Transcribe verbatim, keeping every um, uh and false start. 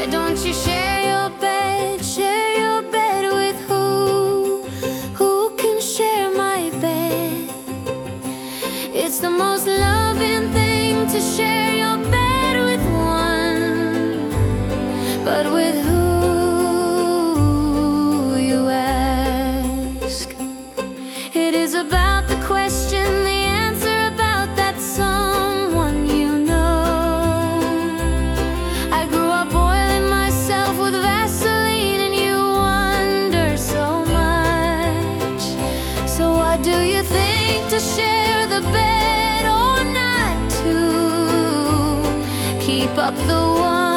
don't you share your bed? Share your bed with who? Who can share my bed? It's the most loving thing to share your bed with one, but with who, you ask? It is about the question, the answer about that someone you know. I grew up boiling myself with Vaseline, and you wonder so much. So what do you think, to share the bed or not to keep up the one?